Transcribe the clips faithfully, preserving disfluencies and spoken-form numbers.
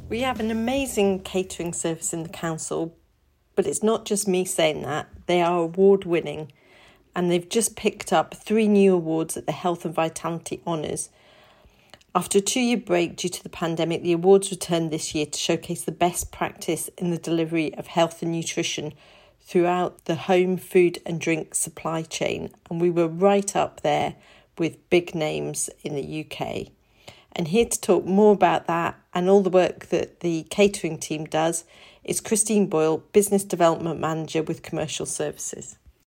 We have an amazing catering service in the council, but it's not just me saying that. They are award-winning, and they've just picked up three new awards at the Health and Vitality Honours. After a two-year break due to the pandemic, the awards returned this year to showcase the best practice in the delivery of health and nutrition throughout the home food and drink supply chain, and we were right up there with big names in the U K. And here to talk more about that and all the work that the catering team does is Christine Boyle, Business Development Manager with Commercial Services.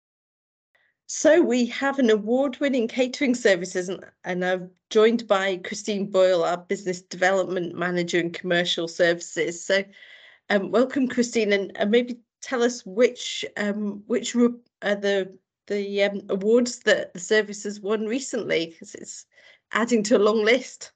So we have an award-winning catering services, and, and I'm joined by Christine Boyle, our Business Development Manager in Commercial Services. So um, welcome, Christine, and, and maybe tell us which um, which are the, the um, awards that the service has won recently, because it's adding to a long list.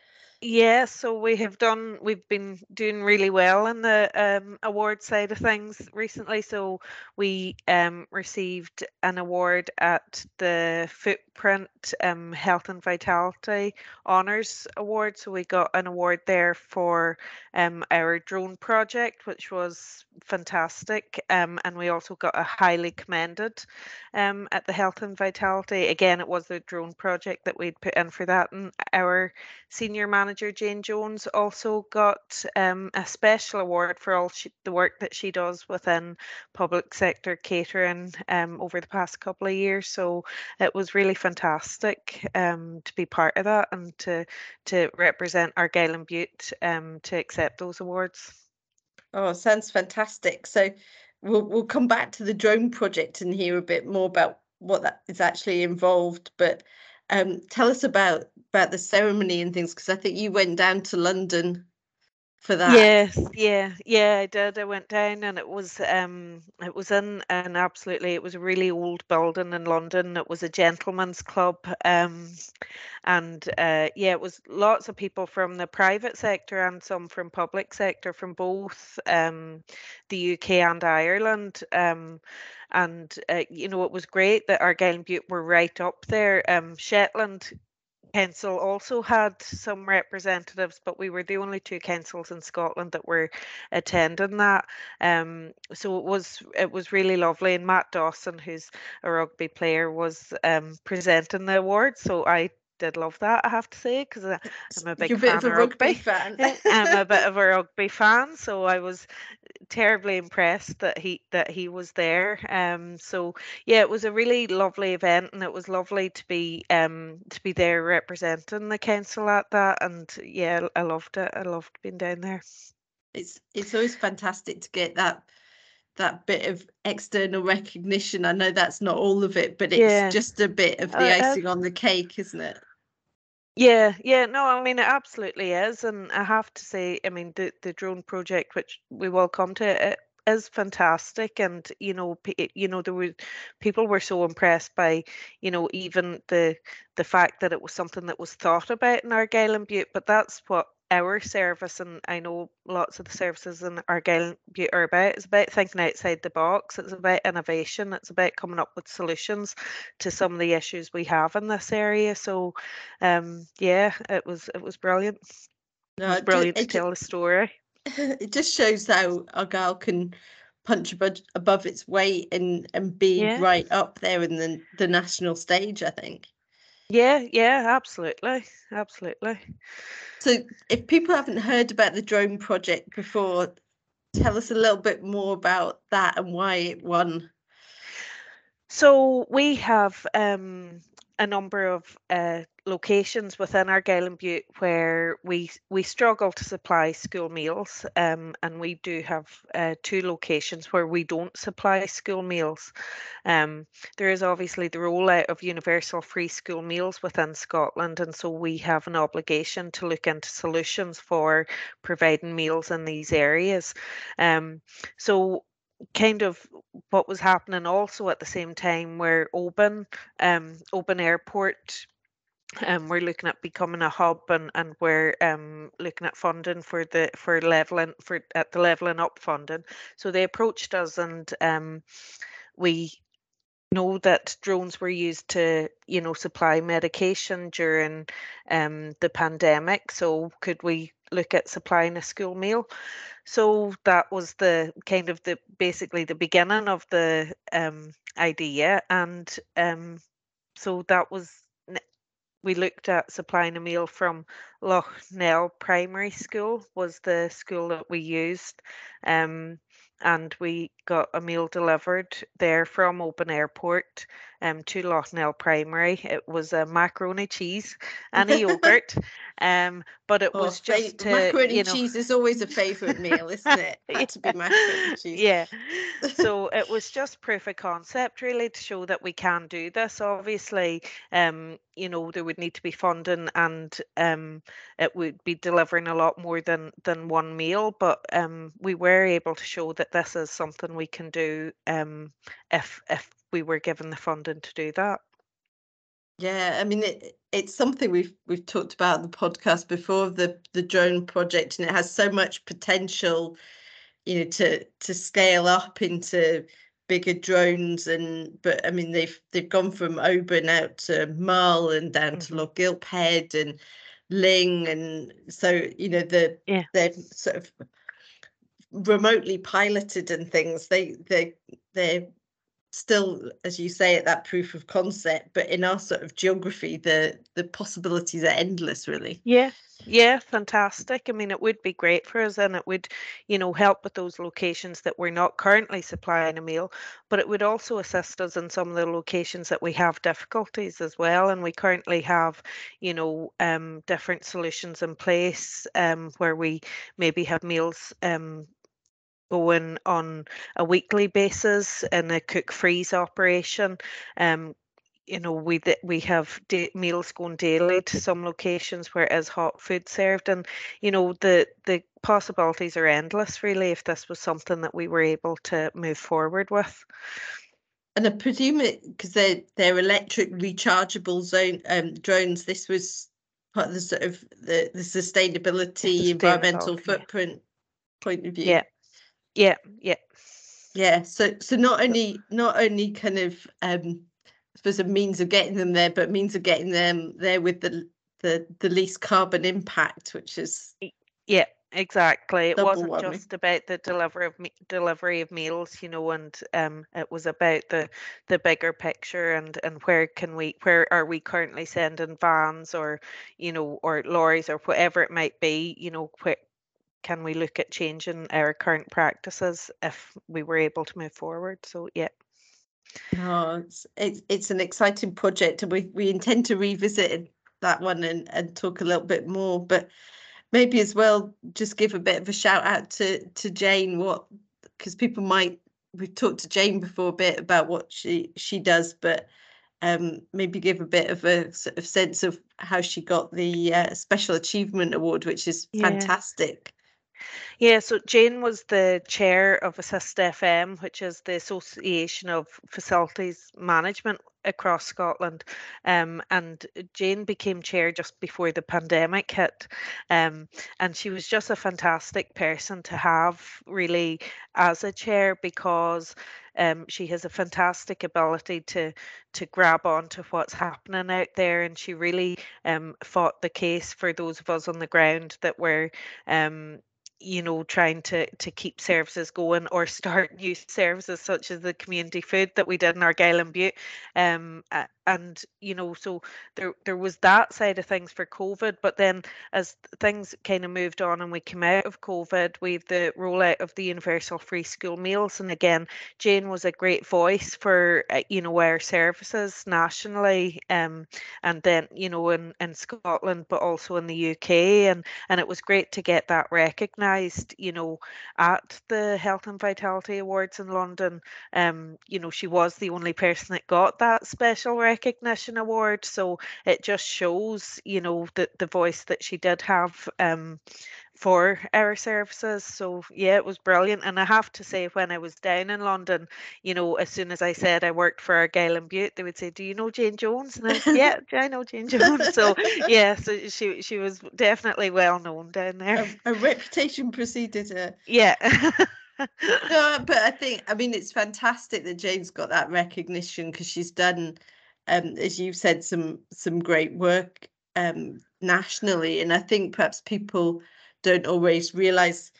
Yeah, so we have done, we've been doing really well in the um, award side of things recently. So we um, received an award at the Footprint um, Health and Vitality Honours Award. So we got an award there for um, our drone project, which was fantastic. Um, and we also got a highly commended um, at the Health and Vitality. Again, it was the drone project that we'd put in for that. And our senior manager Jane Jones also got um, a special award for all she, the work that she does within public sector catering um, over the past couple of years. So it was really fantastic um, to be part of that and to to represent Argyll and Bute um, to accept those awards. Oh, sounds fantastic. So we'll we'll come back to the drone project and hear a bit more about what that is actually involved. But um, tell us about about the ceremony and things, because I think you went down to London for that. Yes, yeah, yeah, I did. I went down and it was um it was in an absolutely it was a really old building in London. It was a gentleman's club. Um and uh yeah, it was lots of people from the private sector and some from public sector from both um the U K and Ireland. Um and uh, you know, it was great that Argyll and Bute were right up there. Um Shetland Council also had some representatives, but we were the only two councils in Scotland that were attending that. Um, so it was it was really lovely. And Matt Dawson, who's a rugby player, was um, presenting the award. So I did love that, I have to say, because I'm a big You're a fan bit of a of rugby rugby. fan. I'm a bit of a rugby fan, so I was terribly impressed that he that he was there. Um, so yeah, it was a really lovely event, and it was lovely to be um to be there representing the council at that. And yeah, I loved it. I loved being down there. It's it's always fantastic to get that that bit of external recognition. I know that's not all of it, but it's Yeah. just a bit of the Uh, uh, icing on the cake, isn't it? Yeah, yeah, no, I mean it absolutely is, and I have to say, I mean the the drone project, which we will come to, it is fantastic, and you know, pe- you know, there were people were so impressed by, you know, even the the fact that it was something that was thought about in Argyll and Bute, but that's what our service, and I know lots of the services in Argyll and Bute are about. It's about thinking outside the box. It's about innovation. It's about coming up with solutions to some of the issues we have in this area. So um, yeah, it was it was brilliant. It No, was it just, brilliant to it just, tell the story. it just shows how Argyle can punch above, above its weight and and be Yeah, right up there in the the national stage, I think. yeah, yeah, absolutely, absolutely. So if people haven't heard about the drone project before, tell us a little bit more about that and why it won. So we have um, a number of uh, locations within Argyll and Bute where we we struggle to supply school meals, um, and we do have uh, two locations where we don't supply school meals. Um, there is obviously the rollout of universal free school meals within Scotland, and so we have an obligation to look into solutions for providing meals in these areas. Um, so kind of what was happening also at the same time where Oban, um, Oban Airport, um, we're looking at becoming a hub, and and we're um looking at funding for the for leveling for at the leveling up funding. So they approached us, and um we know that drones were used to, you know, supply medication during um, the pandemic. So could we look at supplying a school meal. So that was the kind of the basically the beginning of the um, idea, and um, so that was n- we looked at supplying a meal from Lough Nell Primary School was the school that we used, um, and we got a meal delivered there from Open Airport um, to Lough Nell Primary. It was a macaroni cheese and a yogurt, um, but it Oh, was fa- just to, macaroni you know, cheese is always a favourite meal, isn't it? Had to be macaroni cheese. yeah. So it was just proof of concept really to show that we can do this. Obviously, um, you know, there would need to be funding and um it would be delivering a lot more than than one meal, but um we were able to show that this is something we can do um if if we were given the funding to do that. Yeah, I mean it, it's something we've we've talked about on the podcast before, the the drone project, and it has so much potential, you know, to to scale up into bigger drones. And but I mean they've they've gone from Oban out to Mull and down to Hmm. Loch Gilphead and Ling, and so you know the Yeah. they're sort of remotely piloted and things. They they they're still, as you say, at that proof of concept, but in our sort of geography, the the possibilities are endless, really. Yeah, yeah, fantastic. I mean, it would be great for us and it would, you know, help with those locations that we're not currently supplying a meal, but it would also assist us in some of the locations that we have difficulties as well. And we currently have, you know, um, different solutions in place um, where we maybe have meals um, going on a weekly basis in a cook freeze operation. Um, you know, we th- we have da- meals going daily to some locations where it is hot food served, and you know the the possibilities are endless. Really, if this was something that we were able to move forward with. And I presume it because they're they're electric rechargeable zone um, drones. This was part of the sort of the the sustainability, environmental Sustainability. footprint point of view. Yeah, yeah, yeah. Yeah. So so not So, only not only kind of um, I suppose a means of getting them there, but means of getting them there with the the the least carbon impact, which is y- yeah, exactly. It double wasn't whammy. just about the delivery of me- delivery of meals, you know, and um, it was about the the bigger picture and and where can we, where are we currently sending vans or, you know, or lorries or whatever it might be, you know, where can we look at changing our current practices if we were able to move forward? So yeah. Oh, it's it's it's an exciting project, and we we intend to revisit that one and and talk a little bit more. But maybe as well, just give a bit of a shout out to to Jane. What, because people might, we've talked to Jane before a bit about what she she does, but um maybe give a bit of a sort of sense of how she got the uh, Special Achievement Award, which is Yeah. fantastic. Yeah, so Jane was the chair of Assist F M, which is the Association of Facilities Management across Scotland. Um, and Jane became chair just before the pandemic hit. Um, and she was just a fantastic person to have, really, as a chair because. Um, she has a fantastic ability to to grab onto what's happening out there, and she really um, fought the case for those of us on the ground that were um, you know, trying to to keep services going or start new services such as the community food that we did in Argyll and Butte. Um, a- and you know, so there there was that side of things for COVID, but then as things kind of moved on and we came out of COVID, with the rollout of the universal free school meals, and again, Jane was a great voice for uh, you know, our services nationally, um, and then you know in in Scotland, but also in the U K, and and it was great to get that recognised, you know, at the Health and Vitality Awards in London. Um, you know, she was the only person that got that special recognition award, so it just shows, you know, that the voice that she did have um, for our services. So yeah, it was brilliant. And I have to say, when I was down in London, you know, as soon as I said I worked for Argyll and Butte, they would say, "Do you know Jane Jones?" And I said, "Yeah, I know Jane Jones." So yeah, so she she was definitely well known down there. a, a reputation preceded her. Yeah. No, but I think, I mean, it's fantastic that Jane's got that recognition because she's done, um, as you've said, some some great work um, nationally. And I think perhaps people don't always realise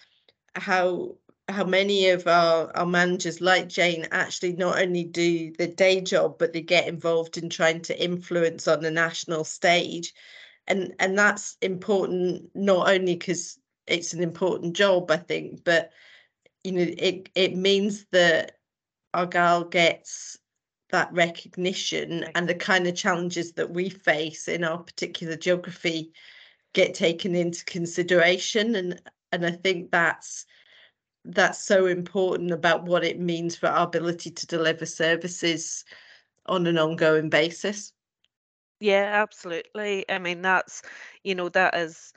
how how many of our, our managers like Jane actually not only do the day job, but they get involved in trying to influence on the national stage. And and that's important, not only because it's an important job, I think, but you know, it it means that Argyll gets that recognition, and the kind of challenges that we face in our particular geography get taken into consideration. And and I think that's that's so important about what it means for our ability to deliver services on an ongoing basis. Yeah, absolutely. I mean, that's, you know, that is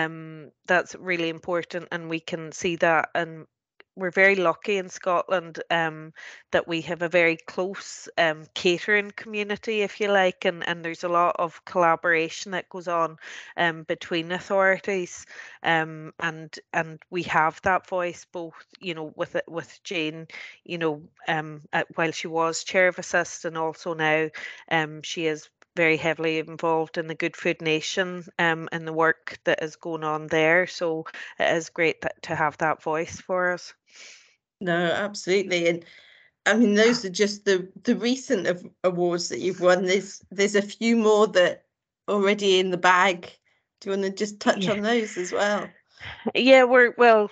um that's really important, and we can see that, and we're very lucky in Scotland um that we have a very close um catering community, if you like, and and there's a lot of collaboration that goes on um between authorities, um and and we have that voice, both, you know, with it with Jane, you know, um at, while she was chair of Assist, and also now um she is very heavily involved in the Good Food Nation um, and the work that is going on there. So it is great that, to have that voice for us. No, absolutely. And I mean, those are just the the recent of awards that you've won. There's there's a few more that are already in the bag. Do you want to just touch Yeah. on those as well? Yeah, we're well,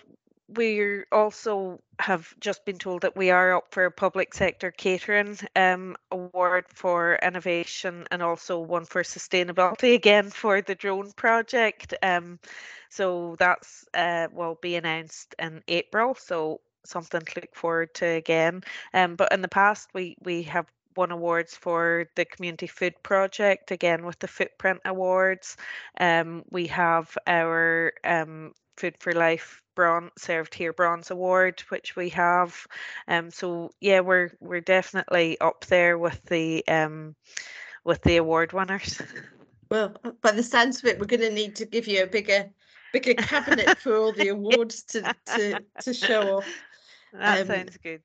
we also have just been told that we are up for a public sector catering um, award for innovation, and also one for sustainability, again for the drone project. Um, so that's uh, will be announced in April. So something to look forward to again. Um, but in the past, we we have won awards for the community food project, again with the Footprint Awards. Um, we have our um, Food for Life bronze served here bronze award, which we have. Um, so yeah, we're we're definitely up there with the um with the award winners. Well, by the sounds of it, we're going to need to give you a bigger bigger cabinet for all the awards to to to show off. That Um, sounds good.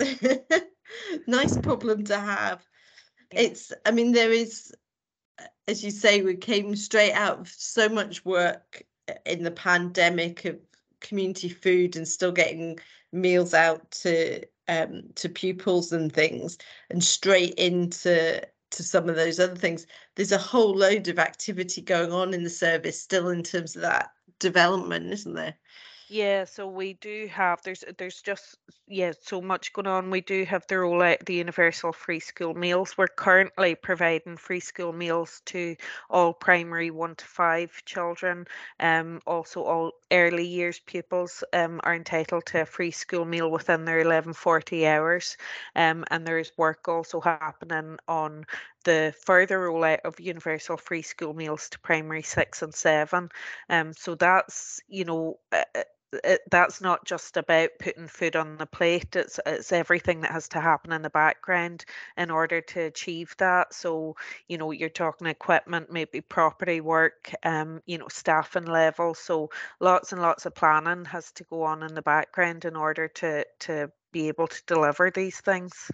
nice problem to have. Yeah. It's, I mean, there is, as you say, we came straight out of so much work in the pandemic of community food and still getting meals out to um to pupils and things, and straight into to some of those other things. There's a whole load of activity going on in the service still in terms of that development, isn't there? Yeah, so we do have there's there's just yeah so much going on. We do have the rollout of the universal free school meals. We're currently providing free school meals to all primary one to five children. Um, also all early years pupils um are entitled to a free school meal within their eleven forty hours. Um, and there is work also happening on the further rollout of universal free school meals to primary six and seven. Um, so that's, you know, uh, uh, it, that's not just about putting food on the plate. It's it's everything that has to happen in the background in order to achieve that. So, you know, you're talking equipment, maybe property work, um, you know, staffing level. So lots and lots of planning has to go on in the background in order to to be able to deliver these things.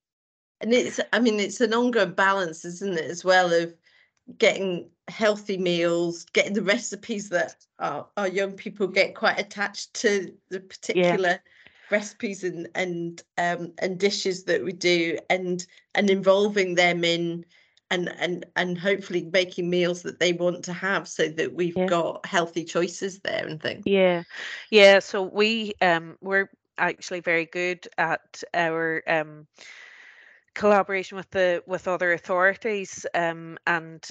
And it's, I mean, it's an ongoing balance, isn't it, as well, of getting healthy meals, getting the recipes that our, our young people get quite attached to the Yeah. particular recipes and and um and dishes that we do, and and involving them in and and and hopefully making meals that they want to have, so that we've Yeah. got healthy choices there and things. Yeah. Yeah. So we um we're actually very good at our um collaboration with the with other authorities, um, and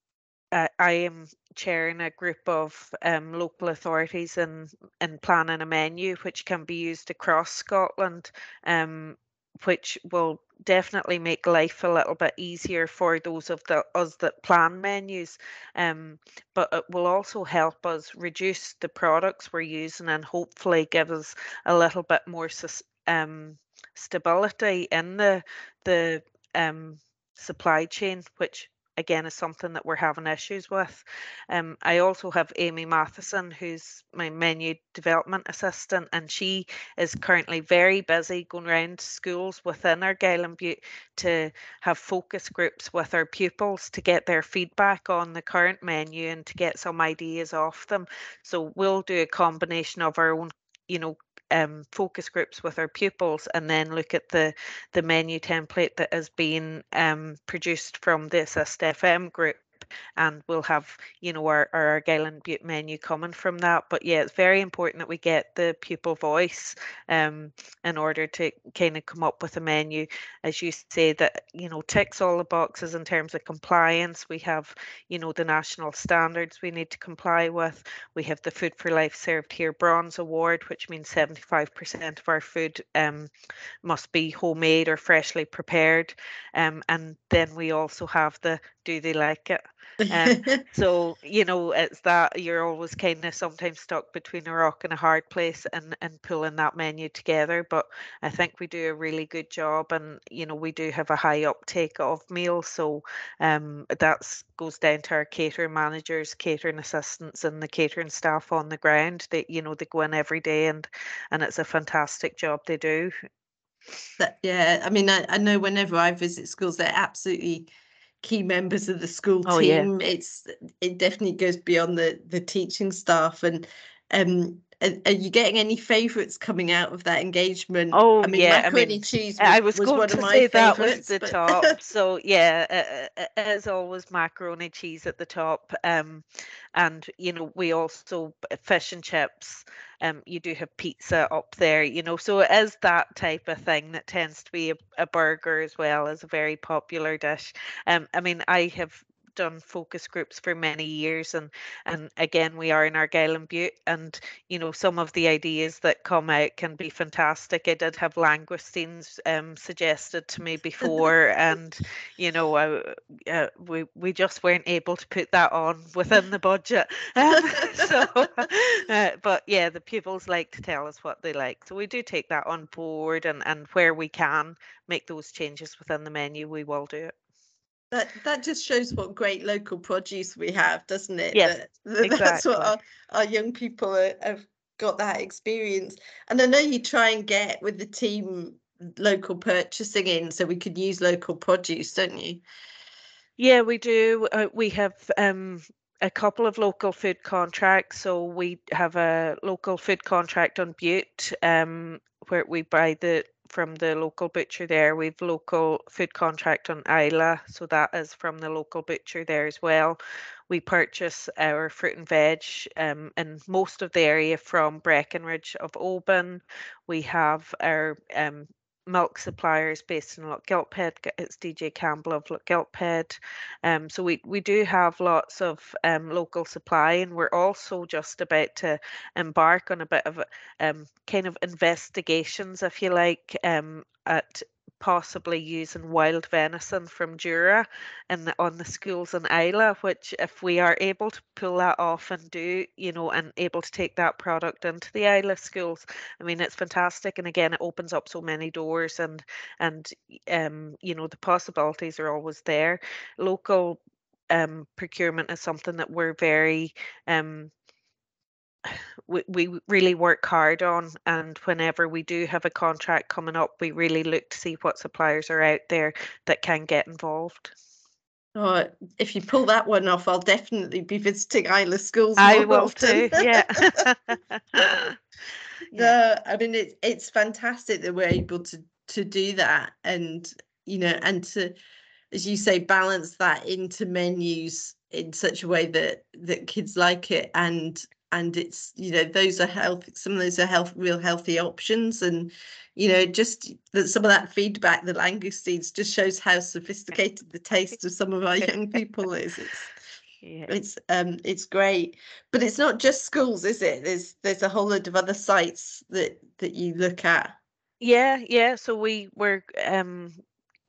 uh, I am chairing a group of um, local authorities in in planning a menu which can be used across Scotland, um, which will definitely make life a little bit easier for those of the us that plan menus, um, but it will also help us reduce the products we're using, and hopefully give us a little bit more sus- um, stability in the the um, supply chain, which again is something that we're having issues with. Um, I also have Amy Matheson, who's my menu development assistant, and she is currently very busy going around schools within Argyll and Bute to have focus groups with our pupils to get their feedback on the current menu and to get some ideas off them. So we'll do a combination of our own, you know, um, focus groups with our pupils, and then look at the the menu template that has been um, produced from the Assist F M group, and we'll have, you know, our, our Argyll and Bute menu coming from that. But yeah, it's very important that we get the pupil voice um, in order to kind of come up with a menu, as you say, that, you know, ticks all the boxes in terms of compliance. We have, you know, the national standards we need to comply with. We have the Food for Life Served Here Bronze Award, which means seventy-five percent of our food um, must be homemade or freshly prepared. Um, and then we also have the Do They Like It? Um, so, you know, it's that you're always kind of sometimes stuck between a rock and a hard place, and, and pulling that menu together. But I think we do a really good job, and, you know, we do have a high uptake of meals. So um, that goes down to our catering managers, catering assistants, and the catering staff on the ground. They, you know, they go in every day, and, and it's a fantastic job they do. That, yeah, I mean, I, I know whenever I visit schools, they're absolutely key members of the school Oh, yeah. team. It's it definitely goes beyond the the teaching staff. And um, are, are you getting any favourites coming out of that engagement? Oh, I mean, yeah. I macaroni mean, cheese was, I was was going one of to my say that was favourites, the but top. So yeah, uh, uh, as always, macaroni cheese at the top. Um, and you know, we also fish and chips. Um, you do have pizza up there. You know, so it is that type of thing that tends to be a, a burger as well as a very popular dish. Um, I mean, I have done focus groups for many years, and and again, we are in Argyll and Bute, and you know, some of the ideas that come out can be fantastic. I did have langoustines um, suggested to me before, and you know, I, uh, we we just weren't able to put that on within the budget. Um, so, uh, but yeah, the pupils like to tell us what they like, so we do take that on board, and and where we can make those changes within the menu, we will do it. that that just shows what great local produce we have, doesn't it? Yes, That, that that's what exactly. our, our young people are, have got that experience. And I know you try and get with the team local purchasing in so we could use local produce, don't you? Yeah, we do. Uh, we have um, a couple of local food contracts. So we have a local food contract on Butte, um, where we buy the from the local butcher there. We've local food contract on Isla, so that is from the local butcher there as well. We purchase our fruit and veg um, in most of the area from Breckenridge of Oban. We have our um, milk suppliers based in Lochgilphead. It's D J Campbell of Lochgilphead. Um, so we, we do have lots of um, local supply, and we're also just about to embark on a bit of a, um, kind of investigations, if you like, um, at possibly using wild venison from Jura and on the schools in Isla, which if we are able to pull that off and do, you know, and able to take that product into the Isla schools, I mean, it's fantastic. And again, it opens up so many doors, and, and, um, you know, the possibilities are always there. Local um, procurement is something that we're very, um, we, we really work hard on, and whenever we do have a contract coming up, we really look to see what suppliers are out there that can get involved. Oh, if you pull that one off, I'll definitely be visiting Isla schools I more will often. too, yeah. Yeah. No, I mean it's it's fantastic that we're able to to do that, and you know, and to, as you say, balance that into menus in such a way that that kids like it, and and it's, you know, those are healthy, some of those are health real healthy options. And you know, just that some of that feedback, the langoustines, just shows how sophisticated the taste of some of our young people is. It's Yeah. it's um it's great. But it's not just schools, is it? There's there's a whole load of other sites that that you look at. Yeah, yeah. So we were um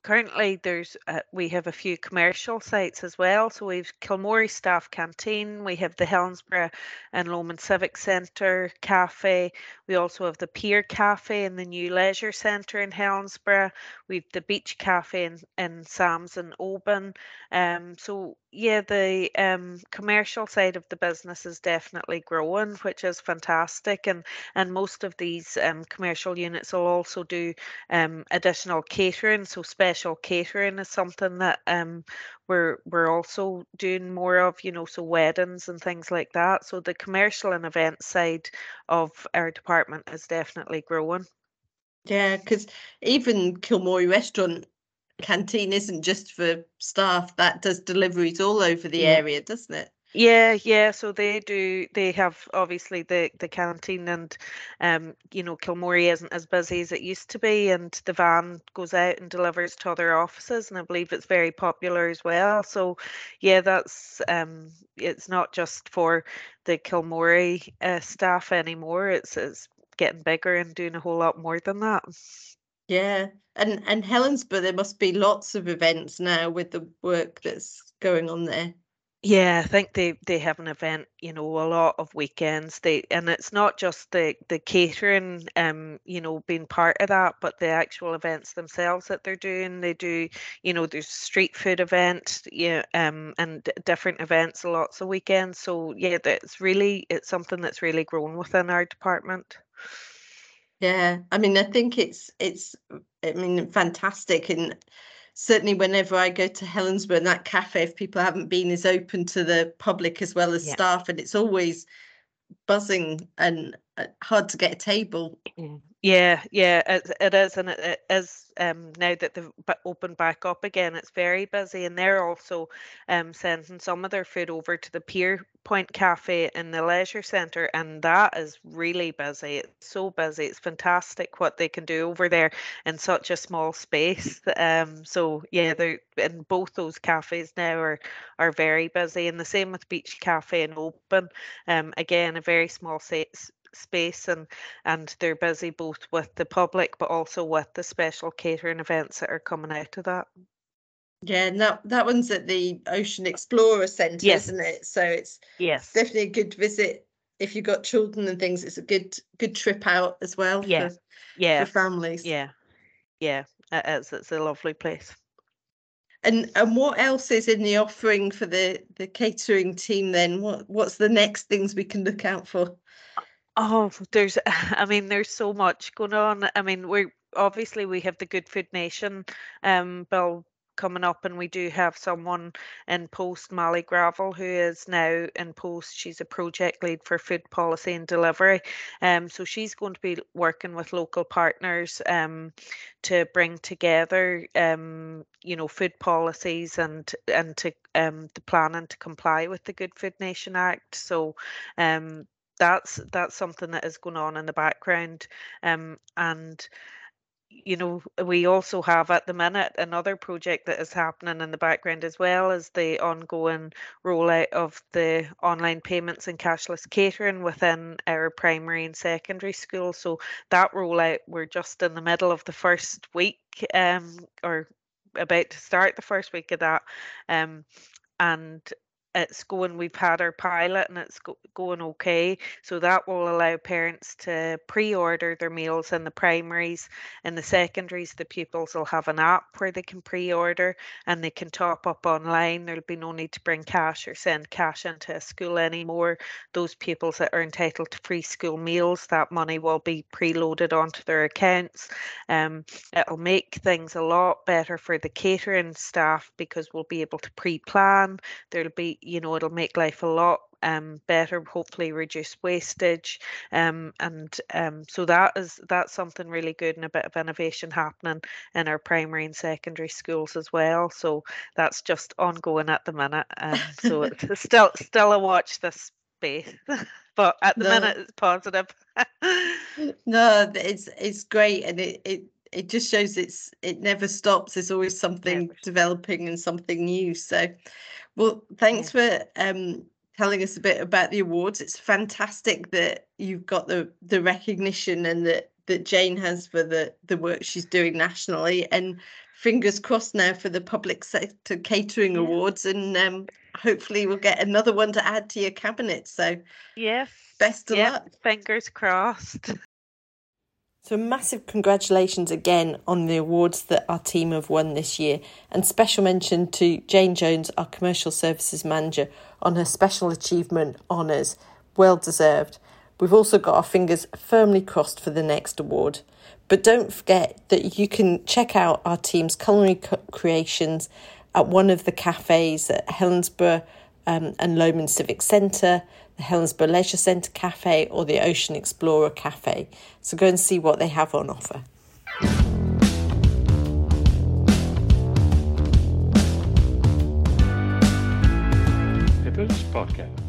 currently there's uh, we have a few commercial sites as well. So we've Kilmorey Staff Canteen, we have the Helensburgh and Lomond Civic Centre Cafe, we also have the Pier Cafe in the new Leisure Centre in Helensburgh, we've the Beach Cafe in, in Sam's and Oban. Um, so yeah, the um, commercial side of the business is definitely growing, which is fantastic. And and most of these um, commercial units will also do um, additional catering. So special catering is something that um, we're we're also doing more of. You know, so weddings and things like that. So the commercial and event side of our department is definitely growing. Yeah, because even Kilmorey Restaurant Canteen isn't just for staff, that does deliveries all over the Yeah. area, doesn't it? Yeah, yeah. So they do. They have obviously the the canteen, and um, you know, Kilmorey isn't as busy as it used to be, and the van goes out and delivers to other offices, and I believe it's very popular as well. So, yeah, that's um, it's not just for the Kilmorey uh, staff anymore. It's it's getting bigger and doing a whole lot more than that. Yeah. And and Helensburgh, there must be lots of events now with the work that's going on there. Yeah, I think they they have an event, you know, a lot of weekends. They and it's not just the the catering, um, you know, being part of that, but the actual events themselves that they're doing. They do, you know, there's street food event, yeah, um, and d- different events, lots of weekends. So yeah, that's really it's something that's really grown within our department. Yeah, I mean, I think it's it's I mean, fantastic. And certainly whenever I go to Helensburgh, that cafe, if people haven't been, is open to the public as well as Yeah. staff, and it's always buzzing and uh, hard to get a table. Mm. Yeah, yeah, it, it is, and it, it is um, now that they've b- opened back up again. It's very busy, and they're also um, sending some of their food over to the Pier Point Cafe in the leisure centre, and that is really busy. It's so busy. It's fantastic what they can do over there in such a small space. Um, so yeah, they're and both those cafes now are are very busy, and the same with Beach Cafe and Open. Um, again, a very small sa- s- space, and and they're busy both with the public but also with the special catering events that are coming out of that. Yeah, and that that one's at the Ocean Explorer Centre, Yes, isn't it? So it's it's yes, definitely a good visit if you've got children and things. It's a good good trip out as well yeah, for for yeah, families. yeah, yeah. It is. It's a lovely place. And and what else is in the offering for the the catering team then? What what's the next things we can look out for? Oh, there's, I mean, there's so much going on. I mean, we're obviously we have the Good Food Nation um bill coming up, and we do have someone in post, Molly Gravel, who is now in post. She's a project lead for food policy and delivery. Um, so she's going to be working with local partners um to bring together um, you know, food policies and and to um the planning to comply with the Good Food Nation Act. So um that's that's something that is going on in the background, um, and you know, we also have at the minute another project that is happening in the background as well as the ongoing rollout of the online payments and cashless catering within our primary and secondary schools. So that rollout, we're just in the middle of the first week, um, or about to start the first week of that, um, and it's going we've had our pilot and it's go, going okay, so that will allow parents to pre-order their meals in the primaries. In the secondaries, the pupils will have an app where they can pre-order and they can top up online. There'll be no need to bring cash or send cash into a school anymore. Those pupils that are entitled to free school meals, that money will be preloaded onto their accounts. um, It'll make things a lot better for the catering staff because we'll be able to pre-plan. There'll be, you know, it'll make life a lot um better, hopefully reduce wastage, um and um so that is that's something really good and a bit of innovation happening in our primary and secondary schools as well. So that's just ongoing at the minute, um so it's still still a watch this space, but at the No, minute it's positive. no, it's it's great, and it it it just shows it's it never stops. There's always something Never. developing and something new. So, well, thanks Yeah. for um telling us a bit about the awards. It's fantastic that you've got the the recognition and that that Jane has for the the work she's doing nationally, and fingers crossed now for the Public Sector Catering yeah. Awards, and um, hopefully we'll get another one to add to your cabinet. So yes, best of yep. luck. Fingers crossed. So massive congratulations again on the awards that our team have won this year, and special mention to Jane Jones, our Commercial Services Manager, on her Special Achievement Honours. Well deserved. We've also got our fingers firmly crossed for the next award. But don't forget that you can check out our team's culinary creations at one of the cafes at Helensburgh um, and Lomond Civic Centre, the Helensburgh Leisure Centre Cafe, or the Ocean Explorer Cafe. So go and see what they have on offer. Pippers Podcast.